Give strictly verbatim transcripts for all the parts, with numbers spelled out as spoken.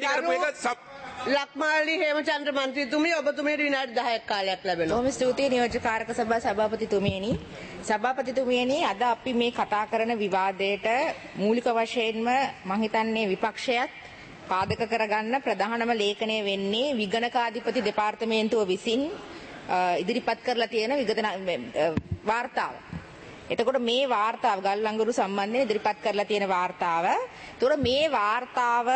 කරපු එක ලක්මාලි හේමචන්ද්‍ර මන්ත්‍රීතුමිය ඔබතුමියට විනාඩි දහයක් කාලයක් ලැබෙනවා. බොහොම ස්තුතියි නියෝජ්‍ය කාරක සභා සභාපතිතුමියනි. සභාපතිතුමියනි අද අපි මේ කතා කරන විවාදයට මූලික වශයෙන්ම මම හිතන්නේ විපක්ෂයත් පාදක කරගන්න ප්‍රධානම ලේඛනය වෙන්නේ විගණකාධිපති දෙපාර්තමේන්තුව විසින් ඉදිරිපත් කරලා තියෙන විගණන වාර්තාව. එතකොට මේ වාර්තාව ගල්ලංගුරු සම්බන්ධයෙන් ඉදිරිපත් කරලා තියෙන වාර්තාව. එතකොට මේ වාර්තාව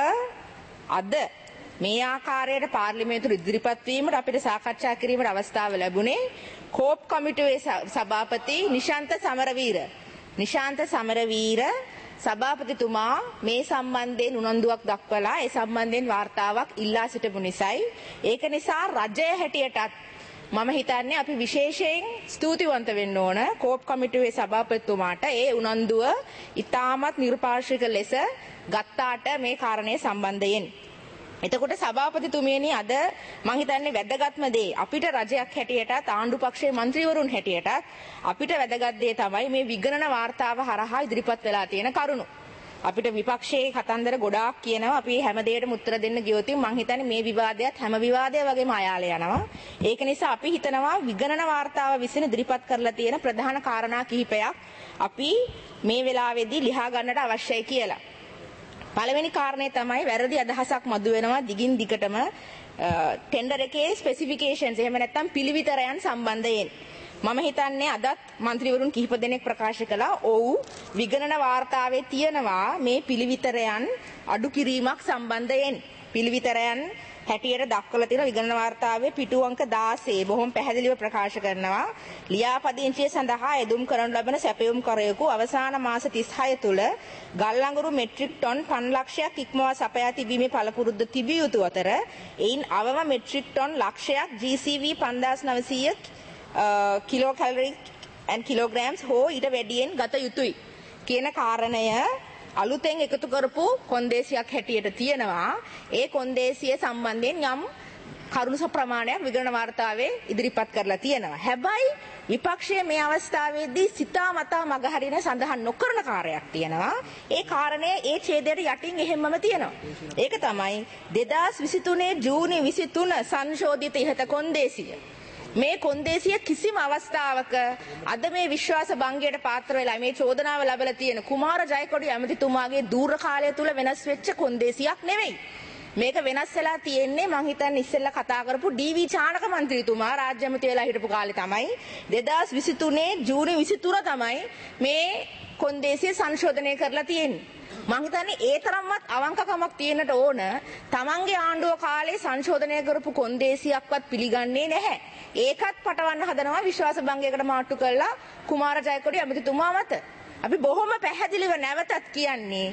අද මේ ආකාරයට පාර්ලිමේන්තුව ඉදිරිපත් වීමට අපිට සාකච්ඡා කිරීමට අවස්ථාව ලැබුණේ කෝප් කමිටුවේ සභාපති නිශාන්ත සමරවීර. නිශාන්ත සමරවීර සභාපතිතුමා මේ සම්බන්ධයෙන් උනන්දුවක් දක්වලා ඒ සම්බන්ධයෙන් වාර්තාවක් ඉල්ලා සිටපු නිසායි ඒක නිසා රජය හැටියටත් මම හිතන්නේ අපි විශේෂයෙන් ස්තුතිවන්ත වෙන්න ඕන කෝප් කමිටුවේ සභාපතිතුමාට ඒ උනන්දුව ඉතාමත් නිර්පාර්ශ්වික ලෙස ගත්තාට මේ කාරණය සම්බන්ධයෙන්. එතකොට සභාපතිතුමියනි අද මම හිතන්නේ වැදගත්ම දේ අපිට රජයක් හැටියටත් ආණ්ඩු පක්ෂයේ മന്ത്രിවරුන් හැටියටත් අපිට වැදගත් දේ තමයි මේ විගණන වාර්තාව හරහා ඉදිරිපත් වෙලා තියෙන කරුණු. අපිට විපක්ෂයේ කතන්දර ගොඩාක් කියනවා අපි හැම දෙයකටම උත්තර දෙන්න ගියොත් මම හිතන්නේ මේ විවාදයත් හැම විවාදයක් වගේම අයාලේ යනවා. ඒක නිසා අපි හිතනවා විගණන වාර්තාව විසින් ඉදිරිපත් කරලා තියෙන ප්‍රධාන කාරණා කිහිපයක් අපි මේ වෙලාවේදී ලියා ගන්නට අවශ්‍යයි කියලා. පළවෙනි කාරණේ තමයි වැරදි අදහසක් මතුවෙනවා දිගින් දිගටම ටෙන්ඩර් එකේ ස්පෙસિෆිකේෂන්ස් එහෙම නැත්නම් පිළිවිතරයන් සම්බන්ධයෙන්. මම හිතන්නේ අදත් മന്ത്രിවරුන් කිහිප දෙනෙක් ප්‍රකාශ කළා ඔව් විගණන වාර්තාවේ තියෙනවා මේ පිළිවිතරයන් අඩු කිරීමක් සම්බන්ධයෙන්. පිළිවිතරයන් හැටියට දක්වලා තියෙන විගණන වාර්තාවේ පිටු අංක දාසය බොහොම පැහැදිලිව ප්‍රකාශ කරනවා ලියාපදිංචිය සඳහා යෙදුම් කරනු ලබන සැපයුම් කරයකු අවසාන මාස තිස්හය තුල ගල්ලංගුරු මෙට්‍රික් ටොන් පන්ස් ලක්ෂයක් ඉක්මවා සපයා තිබීමේ පළපුරුද්ද තිබිය යුතු අතර එයින් අවම මෙට්‍රික් ටොන් ලක්ෂයක් ජී සී වී පන්දාස් නවසීය කිලෝ කැලරි and kilograms හෝ ඊට වැඩියෙන් ගත යුතුයි කියන කාරණය අලුතෙන් එකතු කරපු කොන්දේසියක් හැටියට තියෙනවා. ඒ කොන්දේසිය සම්බන්ධයෙන් යම් කරුණු ප්‍රමාණයක් විගණන වාර්තාවේ ඉදිරිපත් කරලා තියෙනවා. හැබැයි විපක්ෂයේ මේ අවස්ථාවේදී සිතාමතා මගහරින සඳහන් නොකරන කාර්යයක් තියෙනවා. ඒ කාරණය ඒ ඡේදයට යටින් එහෙම්මම තියෙනවා. ඒක තමයි දෙදාස් විසිතුනේ ජූනි විසිතුන සංශෝධිත ඉහත කොන්දේසිය. මේ කොන්දේසිය කිසිම අවස්ථාවක අද මේ විශ්වාස භංගයට පාත්‍ර වෙලා මේ චෝදනාව ලැබලා තියෙන කුමාර ජයකොඩි ඇමතිතුමාගේ දූර්ඝ කාලය තුල වෙනස් වෙච්ච කොන්දේසියක් නෙවෙයි. මේක වෙනස් වෙලා තියෙන්නේ මං හිතන්නේ ඉස්සෙල්ලා කතා කරපු ඩී වී චානක මන්ත්‍රීතුමා රාජ්‍ය ඇමති වෙලා හිටපු කාලේ තමයි දෙදාස් විසිතුනේ ජූනි විසිතුන තමයි මේ කොන්දේසිය සංශෝධනය කරලා තියෙන්නේ. මං හිතන්නේ ඒ තරම්වත් අවංකකමක් තියෙන්නට ඕන තමන්ගේ ආණ්ඩුව කාලේ සංශෝධනය කරපු කොන්දේසියක්වත් පිළිගන්නේ නැහැ. ඒකත් පටවන්න හදනවා විශ්වාස භංගයකට මාට්ටු කළා කුමාර ජයකොඩි ඇමතිතුමා මත. අපි බොහොම පැහැදිලිව නැවතත් කියන්නේ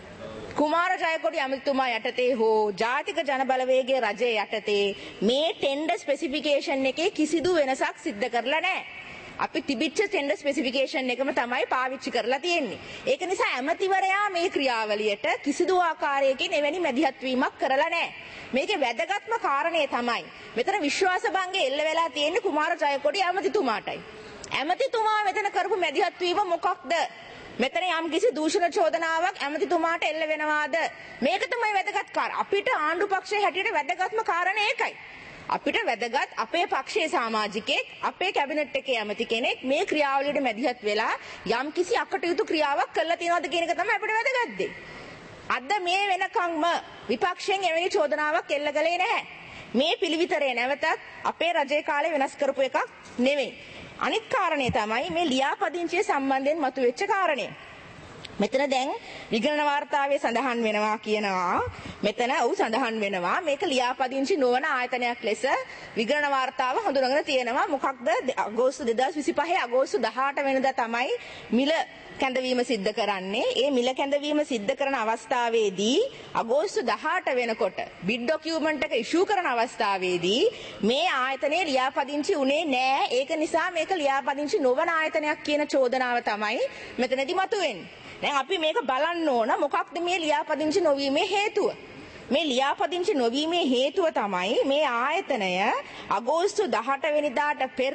කුමාර ජයකොඩි ඇමතිතුමා යටතේ හෝ ජාතික ජනබලවේගයේ රජය යටතේ මේ ටෙන්ඩර් ස්පෙસિෆිකේෂන් එකේ කිසිදු වෙනසක් සිද්ධ කරලා නැහැ. අපි තිබිච්ච ටෙන්ඩර් ස්පෙસિෆිකේෂන් එකම තමයි පාවිච්චි කරලා තියෙන්නේ. ඒක නිසා ඇමතිවරයා මේ ක්‍රියාවලියට කිසිදු ආකාරයකින් එවැනි මැදිහත් වීමක් කරලා නැහැ. මේකේ වැදගත්ම කාරණේ තමයි මෙතන විශ්වාස භංගය එල්ල වෙලා තියෙන්නේ කුමාර ජයකොඩි ඇමතිතුමාටයි. ඇමතිතුමා මෙතන කරපු මැදිහත් වීම මොකක්ද? මෙතන යම් කිසි දූෂණ චෝදනාවක් ඇමතිතුමාට එල්ල වෙනවාද? මේක තමයි වැදගත් කාරණා. අපිට ආණ්ඩු පක්ෂයේ හැටියට වැදගත්ම කාරණේ ඒකයි. අපිට වැදගත් අපේ පක්ෂයේ සමාජිකයෙක් අපේ කැබිනට් එකේ ඇමති කෙනෙක් මේ ක්‍රියාවලියට මැදිහත් වෙලා යම් කිසි අකටයුතු ක්‍රියාවක් කළා තියෙනවද කියන එක තමයි අපිට වැදගත් දේ. අද මේ වෙනකම්ම විපක්ෂයෙන් එවැනි චෝදනාවක් එල්ල කළේ නැහැ. මේ පිළිවිතරේ නැවතත් අපේ රජයේ කාලේ වෙනස් කරපු එකක් නෙවෙයි. අනිත් කාරණේ තමයි මේ ලියාපදිංචිය සම්බන්ධයෙන් මතුවෙච්ච කාරණේ. මෙතන දැන් විගණන වාර්තාවේ සඳහන් වෙනවා කියනවා මෙතන ඔව් සඳහන් වෙනවා මේක ලියාපදිංචි නොවන ආයතනයක් ලෙස විගණන වාර්තාව හඳුනගෙන තියෙනවා. මොකක්ද අගෝස්තු දෙදාස් විසිපහ අගෝස්තු දහඅට වෙනිදා තමයි මිල කැඳවීම සිද්ධ කරන්නේ. ඒ මිල කැඳවීම සිද්ධ කරන අවස්ථාවේදී අගෝස්තු දහඅට වෙනකොට බිඩ් ඩොකියුමන්ට් එක ඉෂුව කරන අවස්ථාවේදී මේ ආයතනයේ ලියාපදිංචි උනේ නෑ. ඒක නිසා මේක ලියාපදිංචි නොවන ආයතනයක් කියන චෝදනාව තමයි මෙතනදී මතුවෙන්නේ. දැන් අපි මේක බලන්න ඕන මොකක්ද මේ ලියාපදිංචි නොවීමේ හේතුව. මේ ලියාපදිංචි නොවීමේ හේතුව තමයි මේ ආයතනය අගෝස්තු දහඅට වෙනිදාට පෙර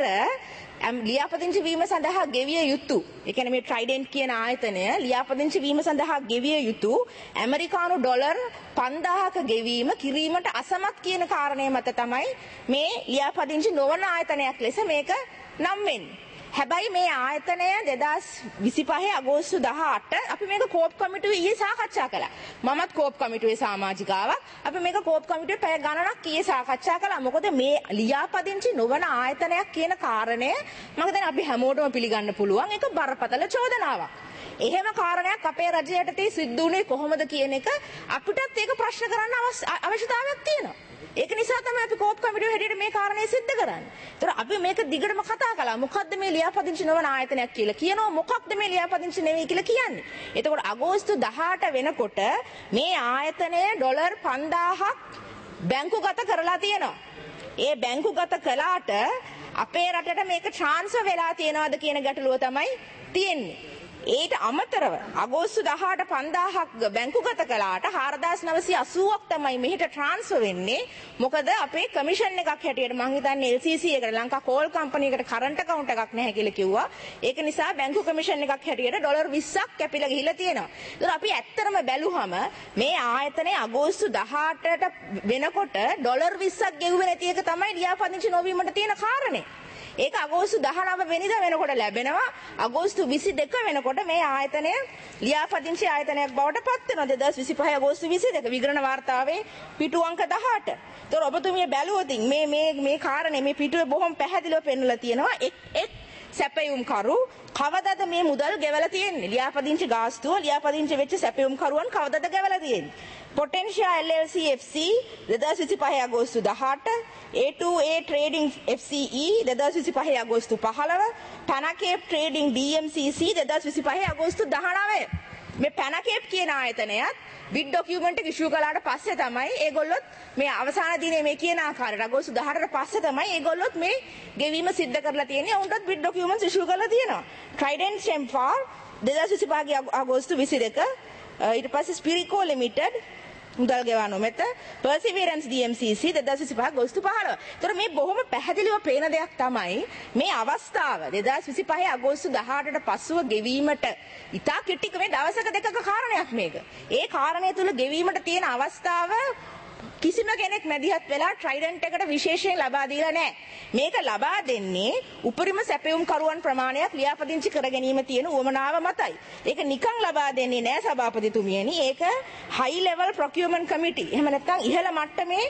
ලියාපදිංචි වීම සඳහා ගෙවිය යුතු. ඒ කියන්නේ මේ ට්‍රයිඩන්ට් කියන ආයතනය ලියාපදිංචි වීම සඳහා ගෙවිය යුතු ඇමරිකානු ඩොලර් පන්දාහක ගෙවීම කිරීමට අසමත් කියන කාරණය මත තමයි මේ ලියාපදිංචි නොවන ආයතනයක් ලෙස මේක නම් වෙන්නේ. හැබැයි මේ ආයතනය දෙදාස් විසිපහේ අගෝස්තු දහඅට අපි මේක කෝප් කමිටුවේ ඊයේ සාකච්ඡා කළා. මමත් කෝප් කමිටුවේ සමාජිකාවක්. අපි මේක කෝප් කමිටුවේ පැය ගණනක් ඊයේ සාකච්ඡා කළා. මොකද මේ ලියාපදිංචි නොවන ආයතනයක් කියන කාරණය මම හිතන්නේ අපි හැමෝටම පිළිගන්න පුළුවන්. ඒක බරපතල චෝදනාවක්. එහෙම කාරණයක් අපේ රජයට තේ සිද්ධ වුණේ කොහොමද කියන එක අපිටත් ඒක ප්‍රශ්න කරන්න අවශ්‍යතාවයක් තියෙනවා. ඒක නිසා තමයි අපි කෝප් කමිටුව හැටියට මේ කාරණේ සිද්ධ කරන්නේ. ඒතර අපි මේක දිගටම කතා කළා. මොකද්ද මේ ලියාපදිංචි නොවන ආයතනයක් කියලා කියනවා. මොකක්ද මේ ලියාපදිංචි නෙවෙයි කියලා කියන්නේ. එතකොට අගෝස්තු දහඅට වෙනකොට මේ ආයතනය ඩොලර් පන්දාහක් බැංකුගත කරලා තියෙනවා. ඒ බැංකුගත කළාට අපේ රටට මේක ට්‍රාන්ස්ෆර් වෙලා තියෙනවද කියන ගැටලුව තමයි තියෙන්නේ. ඊට අමතරව අගෝස්තු දහඅට පන්දාහක් බැංකුගත කළාට හාරදාස් නවසිය අසූවක් තමයි මෙහෙට ට්‍රාන්ස්ෆර් වෙන්නේ. මොකද අපේ කමිෂන් එකක් හැටියට මං හිතන්නේ එල් සී සී එකට ලංකා කෝල් කම්පැනි එකට කරන්ට් account එකක් නැහැ කියලා කිව්වා. ඒක නිසා බැංකු කමිෂන් එකක් හැටියට ඩොලර් විස්සක් කැපිලා ගිහිල්ලා තියෙනවා. ඒතර අපි ඇත්තටම බැලුවම මේ ආයතනයේ අගෝස්තු දහඅටට වෙනකොට ඩොලර් විස්සක් ගෙවුවේ නැති එක තමයි ලියාපදිංචි නොවීමට තියෙන කාරණේ. ඒක අගෝස්තු දහනව වෙනිදා වෙනකොට ලැබෙනවා. අගෝස්තු විසිදෙක වෙනකොට මේ ආයතනය ලියාපදිංචි ආයතනයක් බවට පත් වෙනවා. දෙදාස් විසිපහ අගෝස්තු විසිදෙක විගණන වාර්තාවේ පිටු අංක දහඅට. ඒතර ඔබතුමිය බැලුවොත් මේ මේ මේ කාරණේ මේ පිටුවේ බොහොම පැහැදිලිව පෙන්නලා තියෙනවා. එක් එක් සැපයුම් කරු කවදද මේ මුදල් ගෙවලා තියෙන්නේ? ලියාපදිංචි ගාස්තුව ලියාපදිංචි වෙච්ච සැපයුම් කරුවන් කවදද ගෙවලා තියෙන්නේ? Potentia L L C F C දෙදාස් විසිපහ අගෝස්තු දහඅට, A two A Trading F C E දෙදාස් විසිපහ අගෝස්තු පහළව, Panacap Trading ඩී එම් සී සී දෙදාස් විසිපහ අගෝස්තු දහනවය. මේ Panacap කියන ආයතනයත් බිඩ් ඩොකියුමන්ට් එක ඉෂුව කළාට පස්සේ තමයි ඒගොල්ලොත් මේ අවසාන දිනේ මේ කියන ආකාරයට අගෝස්තු දහඅටට පස්සේ තමයි ඒගොල්ලොත් මේ ගෙවීම සිද්ධ කරලා තියෙන්නේ. උන්ටත් බිඩ් ඩොකියුමන්ට්ස් ඉෂුව කරලා තියෙනවා. Trident Sempar දෙදාස් විසිපහ අගෝස්තු විසිදෙක, ඊට පස්සේ Spirico Limited මුදල් ගෙවano මෙත, Perseverance ඩී එම් සී සී දෙදාස් විසිපහ අගෝස්තු පහළව. ඒතර මේ බොහොම පැහැදිලිව පේන දෙයක් තමයි මේ අවස්ථාව දෙදාස් විසිපහ අගෝස්තු දහඅටට පසුව ගෙවීමට ඉතා කෙටි මේ දවසක දෙකක කාරණයක් මේක. ඒ කාරණය තුල ගෙවීමට තියෙන අවස්ථාව කිසිම කෙනෙක් මැදිහත් වෙලා ට්‍රයිඩන්ට් එකට විශේෂයෙන් ලබා දීලා නැහැ. මේක ලබා දෙන්නේ උපරිම සැපයුම් කරුවන් ප්‍රමාණයක් ලියාපදිංචි කර ගැනීම තියෙන උවමනාව මතයි. ඒක නිකන් ලබා දෙන්නේ නැහැ සභාපතිතුමියනි. ඒක high level procurement committee. එහෙම නැත්නම් ඉහළ මට්ටමේ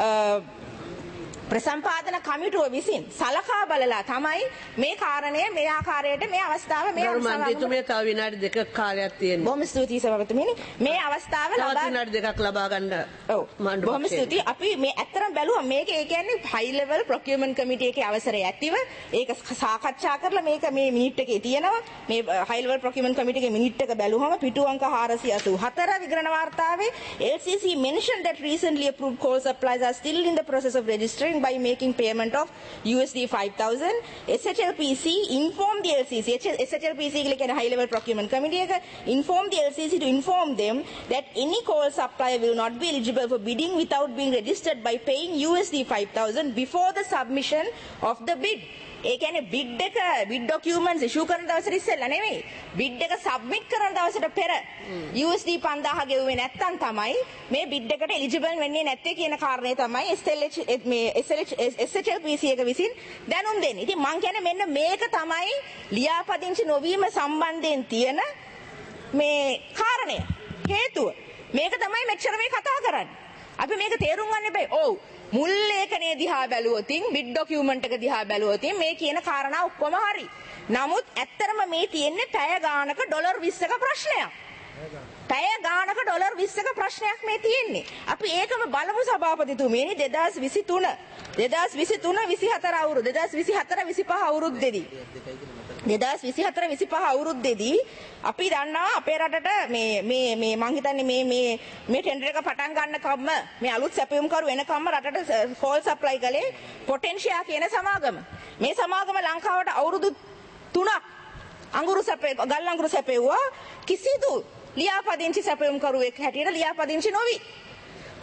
ප්‍රසම්පාදන කමිටුව විසින් සලකා බලලා තමයි මේ කාරණය මේ ආකාරයට මේ අවස්ථාව මේ මන්ත්‍රීතුමිය තව විනාඩි දෙකක් කාලයක් තියෙනවා. බොහොම ස්තුතියි සභාපතිතුමියනි. මේ අවස්ථාව ලබා විනාඩි දෙකක් ලබා ගන්න. ඔව්. බොහොම ස්තුතියි. අපි මේ ඇත්තටම බැලුවා මේක ඒ කියන්නේ high level procurement committee එකේ අවසරය ඇතිව ඒක සාකච්ඡා කරලා මේක මේ මිනිට් එකේ තියෙනවා. මේ high level procurement committee එකේ මිනිට් එක බැලුවම පිටු අංක හාරසිය අසූහතර විගණන වාර්තාවේ L C C mentioned that recently approved coal supplies are still in the process of registering by making payment of U S D five thousand. S H L P C informed the L C C. S H L P C like a high level procurement committee informed the L C C to inform them that any coal supplier will not be eligible for bidding without being registered by paying U S D five thousand before the submission of the bid. ඒ කියන්නේ bid එක bid documents ඉෂුව කරන දවසට ඉස්සෙල්ලා නෙමෙයි bid එක submit කරන දවසට පෙර U S D පන්දාහ ගෙවුවේ නැත්නම් තමයි මේ බිඩ් එකට එලිජිබල් වෙන්නේ නැත්තේ කියන කාරණේ තමයි S L H මේ S H L P C එක විසින් දැනුම් දෙන්නේ. ඉතින් මං කියන්නේ මෙන්න මේක තමයි ලියාපදිංචි නොවීම සම්බන්ධයෙන් තියෙන මේ කාරණය හේතුව. මේක තමයි මෙච්චර මේ කතා කරන්නේ. අපි මේක තේරුම් ගන්න එපා. ඔව් මුල් ලේඛනයේ දිහා බැලුවොතින් බිඩ් ඩොකියුමන්ට් එක දිහා බැලුවොතින් මේ කියන කාරණා ඔක්කොම හරි. නමුත් ඇත්තටම මේ තියෙන්නේ පැය ගානක ඩොලර් විස්සක ප්‍රශ්නයක්. පැය ගානක ඩොලර් විස්සක ප්‍රශ්නයක් මේ තියෙන්නේ. අපි ඒකම බලමු සභාපතිතුමියනි දෙදාස් විසිතුන දෙදාස් විසිතුන විසිහතර අවුරුදු දෙදාස් විසිහතර විසිපහ අවුරුද්දේදී දෙදාස් විසිහතර විසිපහ අවුරුද්දේදී අපි දන්නවා අපේ රටට මේ මේ මේ මං හිතන්නේ මේ මේ මේ ටෙන්ඩර් එක පටන් ගන්න කම්ම මේ අලුත් සැපයුම් කරු වෙනකම්ම රටට කෝල් සප්ලයි කළේ පොටෙන්ෂියා කියන සමාගම. මේ සමාගම ලංකාවට අවුරුදු තුනක් අඟුරු සැපේ ගල් අඟුරු සැපෙව්වා කිසිදු ලියාපදිංචි සැපයුම් කරුවෙක් හැටියට ලියාපදිංචි නොවි.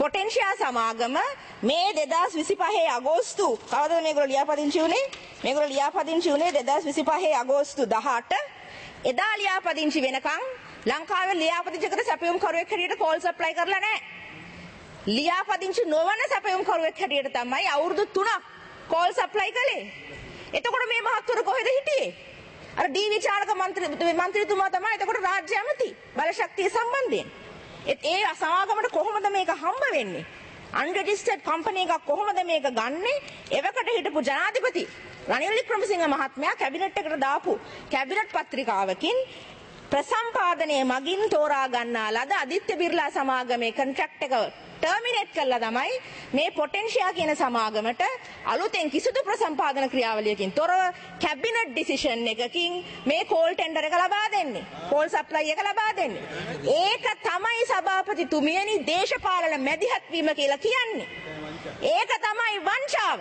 පොටෙන්ෂියා සමාගම මේ දෙදාස් විසිපහේ අගෝස්තු කවදද මේගොල්ලෝ ලියාපදිංචි වුණේ? මේගොල්ලෝ ලියාපදිංචි වුණේ දෙදාස් විසිපහේ අගෝස්තු දහඅට. එදා ලියාපදිංචි වෙනකන් ලංකාවේ ලියාපදිංචිකට සැපයුම් කරුවෙක් හැටියට කෝල් සප්ලයි කරලා නැහැ. ලියාපදිංචි නොවන සැපයුම් කරුවෙක් හැටියට තමයි අවුරුදු තුනක් කෝල් සප්ලයි කළේ. එතකොට මේ මහත්වරු කොහෙද හිටියේ? අර ඩී විචාරක මන්ත්‍රී මන්ත්‍රීතුමා තමයි එතකොට රාජ්‍ය ඇමති බලශක්තිය සම්බන්ධයෙන්. ඒ සමාගමට කොහොමද මේක හම්බ වෙන්නේ? අන්රෙජිස්ටර්ඩ් කම්පැනි එකක් කොහොමද මේක ගන්නෙ? එවකට හිටපු ජනාධිපති රනිල් වික්‍රමසිංහ මහත්මයා කැබිනට් එකට දාපු කැබිනට් පත්‍රිකාවකින් ප්‍රසම්පාදනයේ මගින් තෝරා ගන්නා ලද ආදිත්‍ය බිර්ලා සමාගමේ කොන්ට්‍රැක්ට් එක ටර්මිනේට් කළා තමයි මේ පොටෙන්ෂියා කියන සමාගමට අලුතෙන් කිසිදු ප්‍රසම්පාදන ක්‍රියාවලියකින් තොරව කැබිනට් ඩිසිෂන් එකකින් මේ කෝල් ටෙන්ඩර් එක ලබා දෙන්නේ. කෝල් සප්ලයි එක ලබා දෙන්නේ. ඒක තමයි සභාපතිතුමියනි දේශපාලන මැදිහත් වීම කියලා කියන්නේ. ඒක තමයි වංචාව.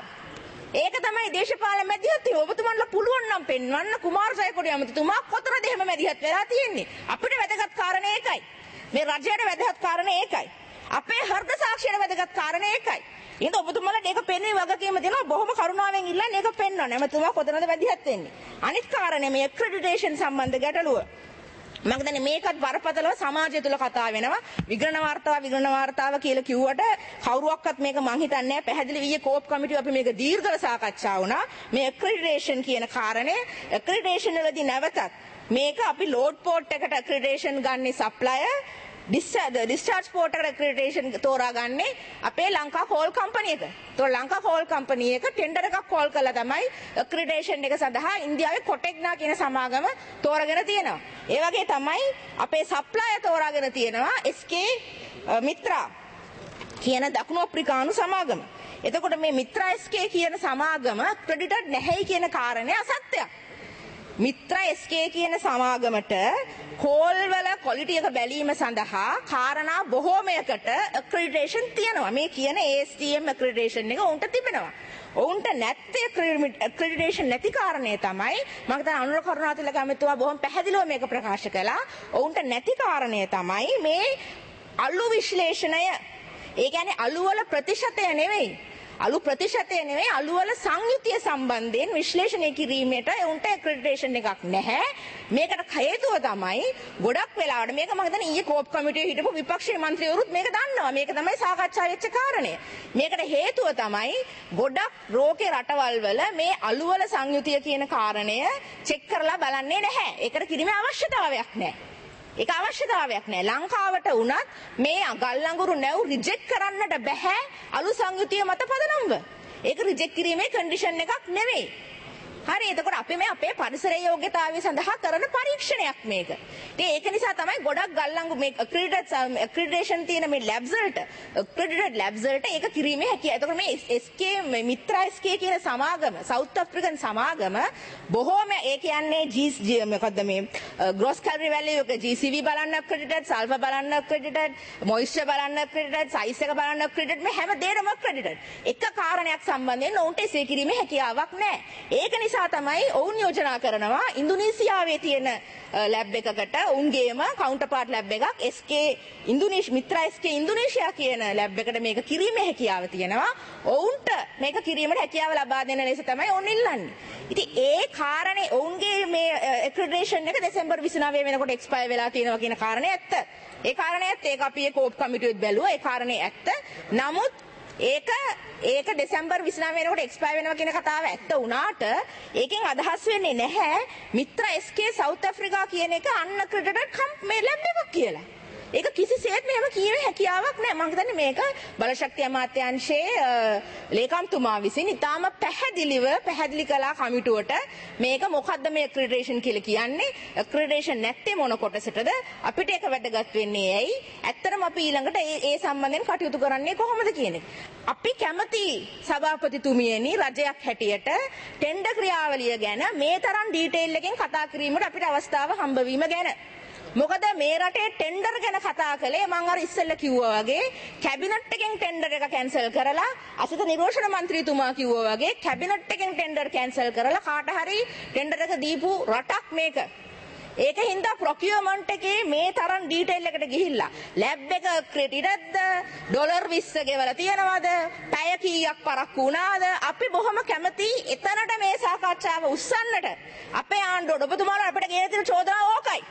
ඒක තමයි දේශපාලන මැදිහත් වීම. ඔබතුමන්ලා පුළුවන් නම් පෙන්වන්න කුමාර ජයකොඩි ඇමතිතුමා කොතනද එහෙම මැදිහත් වෙලා තියෙන්නේ? අපිට වැදගත් කාරණේ ඒකයි. මේ රජයට වැදගත් කාරණේ ඒකයි. අපේ හෘද සාක්ෂියට වැදගත් කාරණේ ඒකයි. එහෙනම් ඔබතුමාලට ඒක පෙන්වීම වගකීම දෙනවා බොහොම කරුණාවෙන් ඉල්ලන්නේ ඒක පෙන්වන්න. එමෙතුමා කොතනද වැදගත් වෙන්නේ? අනිත් කාරණේ මේ ඇක්‍රෙඩිටේෂන් සම්බන්ධ ගැටලුව. මම හිතන්නේ මේකත් බරපතලව සමාජය තුල කතා වෙනවා. විගණන වාර්තාව විගණන වාර්තාව කියලා කිව්වට කවුරුවක්වත් මේක මං හිතන්නේ නැහැ පැහැදිලි විය කෝප් කමිටුව අපි මේක දීර්ඝව සාකච්ඡා වුණා. මේ ඇක්‍රෙඩිටේෂන් කියන කාරණේ ඇක්‍රෙඩිටේෂන් වලදී නැවතත් මේක අපි ලෝඩ් පෝට් එකට ඇක්‍රෙඩිටේෂන් ගන්නේ සප්ලයර් ඩිස්චාර්ජ් පෝට් එකට ඇක්‍රෙඩිටේෂන් තෝරාගන්නේ අපේ ලංකා කෝල් කම්පැනි එක. ඒතකොට ලංකා කෝල් කම්පැනි එක ටෙන්ඩර් එකක් කෝල් කළා තමයි ඇක්‍රෙඩිටේෂන් එක සඳහා ඉන්දියාවේ කොටෙක්නා කියන සමාගම තෝරාගෙන තියෙනවා. ඒ වගේ තමයි අපේ සප්ලයර් තෝරාගෙන තියෙනවා එස් කේ මිත්‍රා කියන දකුණු අප්‍රිකානු සමාගම. එතකොට මේ මිත්‍රා එස් කේ කියන සමාගම ක්‍රෙඩිටඩ් නැහැයි කියන කාරණය අසත්‍යයක්. මිත්‍රා එස් කේ කියන සමාගමට කෝල් වල ක්වොලිටි එක බැලීම සඳහා කාරණා බොහෝමයකට ඇක්‍රෙඩිටේෂන් තියෙනවා. මේ කියන ඒ එස් ටී එම් ඇක්‍රෙඩිටේෂන් එක උන්ට තිබෙනවා. ඔවුන්ට නැත්තේ ඇක්‍රෙඩිටේෂන් නැති කාරණේ තමයි මම හිතන්නේ අනුර කරුණාතිලක ඇමතුමා බොහොම පැහැදිලිව මේක ප්‍රකාශ කළා. ඔවුන්ට නැති කාරණේ තමයි මේ අලු විශ්ලේෂණය. ඒ කියන්නේ අලු වල ප්‍රතිශතය නෙවෙයි. අලු ප්‍රතිශතය නෙවෙයි අලු වල සංයුතිය සම්බන්ධයෙන් විශ්ලේෂණය කිරීමට උන්ට ඇක්‍රෙඩිටේෂන් එකක් නැහැ. මේකට හේතුව තමයි ගොඩක් වෙලාවට මේක මම හිතන්නේ ඊයේ කෝප් කමිටුවේ හිටපු විපක්ෂීය මන්ත්‍රීවරුත් මේක දන්නවා. මේක තමයි සාකච්ඡා වෙච්ච කාරණය. මේකට හේතුව තමයි ගොඩක් රෝකේ රටවල් වල මේ අලු වල සංයුතිය කියන කාරණය චෙක් කරලා බලන්නේ නැහැ. ඒකට කිරීමේ අවශ්‍යතාවයක් නැහැ. ඒක අවශ්‍යතාවයක් නෑ. ලංකාවට වුණත් මේ ගල් අඟුරු නැව් රිජෙක්ට් කරන්නට බෑ අලු සංයුතිය මත පදනම්ව. ඒක රිජෙක්ට් කිරීමේ කන්ඩිෂන් එකක් නෙවෙයි. හරි එතකොට අපි මේ අපේ පරිසරයේ යෝග්‍යතාවය සඳහා කරන පරීක්ෂණයක් මේක. ඉතින් ඒක නිසා තමයි ගොඩක් ගල්ලංගු මේ ඇක්‍රෙඩිටඩ් ඇක්‍රෙඩිටේෂන් තියෙන මේ ලැබ්ස් වලට ඇක්‍රෙඩිටඩ් ලැබ්ස් වලට ඒක කිරීමේ හැකියාව. එතකොට මේ එස් කේ මේ මිත්‍රා එස් කේ කියන සමාගම සවුත් අප්‍රිකන් සමාගම බොහෝම ඒ කියන්නේ ජී මොකද්ද මේ ග්‍රොස් කැලරි වැලියු එක ජී සී වී බලන්න ඇක්‍රෙඩිටඩ් සල්ෆර් බලන්න ඇක්‍රෙඩිටඩ් මොයිස්චර් බලන්න ඇක්‍රෙඩිටඩ් සයිස් එක බලන්න ඇක්‍රෙඩිටඩ් මේ හැම දෙයකම ඇක්‍රෙඩිටඩ්. එක කාරණයක් සම්බන්ධයෙන් ඔවුන්ට එසේ කිරීමේ හැකියාවක් නැහැ. ඒක නිසා තමයි ඔවුන් යෝජනා කරනවා ඉන්දුනීසියාවේ තියෙන ලැබ් එකකට උන්ගේම කවුන්ටර්පාර්ට් ලැබ් එකක් S K Indonesia Mitra S K Indonesia කියන ලැබ් එකට මේක කිරීමේ හැකියාව තියෙනවා. ඔවුන්ට මේක කිරීමට හැකියාව ලබා දෙන ලෙස තමයි ඔවුන් ඉල්ලන්නේ. ඉතින් ඒ කාරණේ ඔවුන්ගේ මේ ඇක්‍රෙඩිටේෂන් එක දෙසැම්බර් විසිනවය වෙනකොට එක්ස්පයර් වෙලා තියෙනවා කියන කාරණේ ඇත්ත. ඒ කාරණේ ඇත්ත. ඒක අපි ඒ කෝප් කමිටුවෙත් බැලුවා. ඒ කාරණේ ඇත්ත. නමුත් ඒක ඒක දෙසැම්බර් විසිනවය වෙනකොට එක්ස්පයර් වෙනවා කියන කතාව ඇත්ත වුණාට ඒකෙන් අදහස් වෙන්නේ නැහැ Mitra S K South Africa කියන එක අන්ඇක්‍රෙඩිටඩ් කම්පැනි ලැබ් එකක් කියලා. ඒක කිසිසේත් මෙහෙම කියවේ හැකියාවක් නැහැ. මම හිතන්නේ මේක බලශක්ති අමාත්‍යාංශයේ ලේකම්තුමා විසින් ඉතාම පැහැදිලිව පැහැදිලි කළා කමිටුවට මේක මොකද්ද මේ ඇක්‍රෙඩිටේෂන් කියලා කියන්නේ. ඇක්‍රෙඩිටේෂන් නැත්තේ මොන කොටසටද? අපිට ඒක වැදගත් වෙන්නේ ඇයි? ඇත්තටම අපි ඊළඟට ඒ ඒ සම්බන්ධයෙන් කටයුතු කරන්නේ කොහොමද කියන එක. අපි කැමති සභාපතිතුමියනි රජයක් හැටියට ටෙන්ඩර් ක්‍රියාවලිය ගැන මේ තරම් ඩීටේල් එකෙන් කතා කිරීමට අපිට අවස්ථාව හම්බවීම ගැන. මොකද මේ රටේ ටෙන්ඩර් ගැන කතා කළේ මම අර ඉස්සෙල්ලා කිව්වා වගේ කැබිනට් එකෙන් ටෙන්ඩර් එක කැන්සල් කරලා අසිත නිරෝෂණ මන්ත්‍රීතුමා කිව්වා වගේ කැබිනට් එකෙන් ටෙන්ඩර් කැන්සල් කරලා කාට හරි ටෙන්ඩර් එක දීපු රටක් මේක. ඒකින්ද ප්‍රොකියුමන්ට් එකේ මේ තරම් ඩීටේල් එකට ගිහිල්ලා ලැබ් එක ක්‍රෙඩිට්ද ඩොලර් විස්ස ගෙවලා තියනවද පැය කීයක් පරක්කු වුණාද අපි බොහොම කැමති එතනට මේ සාකච්ඡාව උස්සන්නට අපේ ආණ්ඩුවට ඔබතුමාලා අපිට ගෙන දෙන චෝදනාව ඕකයි.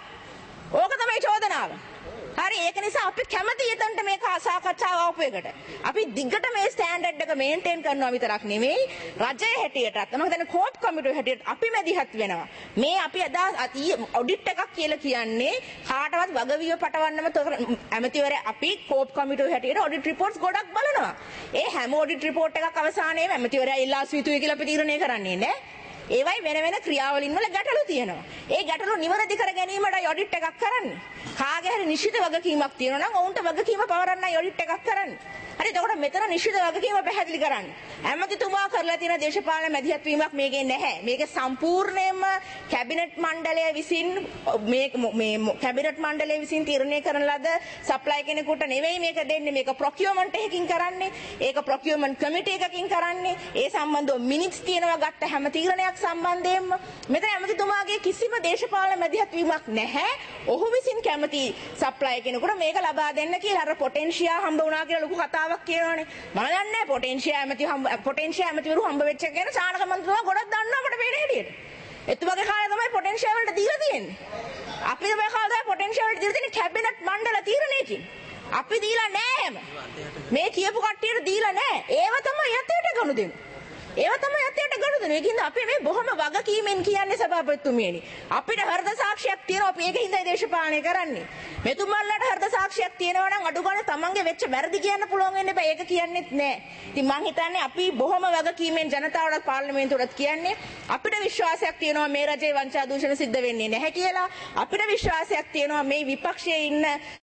ඕක තමයි චෝදනාව. හරි ඒක නිසා අපි කැමති එතනට මේ සාකච්ඡාව ආපු එකට. අපි දිගට මේ ස්ටෑන්ඩඩ් එක මේන්ටේන් කරනවා විතරක් නෙමෙයි රජයේ හැටියටත් මම හිතන්නේ කෝප් කමිටුවේ හැටියට අපි මැදිහත් වෙනවා. මේ අපි අදා ඔඩිට් එකක් කියලා කියන්නේ කාටවත් වගවීම පටවන්නම ඇමතිවරයා අපි කෝප් කමිටුවේ හැටියට ඔඩිට් රිපෝට්ස් ගොඩක් බලනවා. ඒ හැම ඔඩිට් රිපෝට් එකක් අවසානයේම ඇමතිවරයා ඉල්ලා සිටුයි කියලා අපි තීරණය කරන්නේ නැහැ. ඒවයි වෙන වෙන ක්‍රියාවලින් වල ගැටලු තියෙනවා. ඒ ගැටලු නිවැරදි කර ගැනීමටයි ඔඩිට් එකක් කරන්නේ. කාගේ හරි නිශ්චිත වගකීමක් තියෙනවා නම් ඔවුන්ට වගකීම පවරන්නයි ඔඩිට් එකක් කරන්නේ. හරි එතකොට මෙතන නිශ්චිත වගකීම පැහැදිලි කරන්න. ඇමතිතුමා කරලා තියෙන දේශපාලන මැදිහත් වීමක් මේකේ නැහැ. මේක සම්පූර්ණයෙන්ම කැබිනට් මණ්ඩලය විසින් මේ මේ කැබිනට් මණ්ඩලය විසින් තීරණය කරන ලද සප්ලයි කෙනෙකුට නෙවෙයි මේක දෙන්නේ. මේක ප්‍රොකියුමන්ට් එකකින් කරන්නේ. ඒක ප්‍රොකියුමන්ට් කමිටි එකකින් කරන්නේ. ඒ සම්බන්ධව මිනිත්ස් තියෙනවා ගත්ත හැම තීරණයක් සම්බන්ධයෙන්ම මෙතන ඇමතිතුමාගේ කිසිම දේශපාලන මැදිහත් වීමක් නැහැ. ඔහු විසින් කැමති සප්ලයි කෙනෙකුට මේක ලබා දෙන්න කියලා අර පොටෙන්ෂියා හම්බ වුණා කියලා ලොකු කතාවක් කියනවනේ. මම දන්නේ පොටෙන්ෂියා ඇමති හම්බ පොටෙන්ෂියා ඇමතිවරු හම්බ වෙච්ච එක ගැන චානක මන්ත්‍රීතුමා ගොඩක් දන්නවා අපිට පේන හැටියට. එතුමාගේ කාලේ තමයි පොටෙන්ෂියා වලට දීලා තියෙන්නේ. අපි තමයි කාලේ පොටෙන්ෂියා වලට දීලා තියෙන්නේ කැබිනට් මණ්ඩල තීරණයකින්. අපි දීලා නැහැ මේ කියපු කට්ටියට දීලා නැහැ. ඒව තමයි යතේට ගනු දෙන්නේ. ඒව තමයි යතේට ගනු දෙන්නේ. ඒකින්ද අපි මේ බොහොම වගකීමෙන් කියන්නේ සභාපතිතුමියනි. අපිට හෘද සාක්ෂියක් තියෙනවා. අපි ඒකින්දයි දේශපාලනය කරන්නේ. මෙතුමන්ලට හෘද සාක්ෂියක් තියෙනවා නම් අඩු ගානේ තමන්ගේ වෙච්ච වැරදි කියන්න පුළුවන් වෙන්නේ බෑ. ඒක කියන්නෙත් නෑ. ඉතින් මං හිතන්නේ අපි බොහොම වගකීමෙන් ජනතාවට පාර්ලිමේන්තුවට කියන්නේ අපිට විශ්වාසයක් තියෙනවා මේ රජේ වංචා දූෂණ සිද්ධ වෙන්නේ නැහැ කියලා. අපිට විශ්වාසයක් තියෙනවා මේ විපක්ෂයේ ඉන්න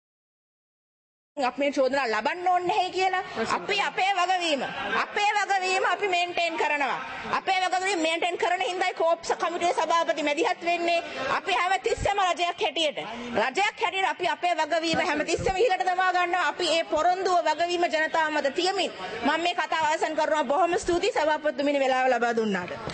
අපේ චෝදනා ලබන්න ඕනේ නැහැ කියලා. අපි අපේ වගවීම අපේ වගවීම අපි මේන්ටේන් කරනවා. අපේ වගවීම මේන්ටේන් කරන හින්දායි කෝප් කමිටුවේ සභාපති මැදිහත් වෙන්නේ. අපි හැමතිස්සෙම රජයක් හැටියට රජයක් හැටියට අපි අපේ වගවීම හැමතිස්සෙම ඉහළට දමා ගන්නවා. අපි ඒ පොරොන්දුව වගවීම ජනතාව මත තියමින් මම මේ කතාව අවසන් කරනවා. බොහොම ස්තුතියි සභාපතිතුමිනි වෙලාව ලබා දුන්නාට.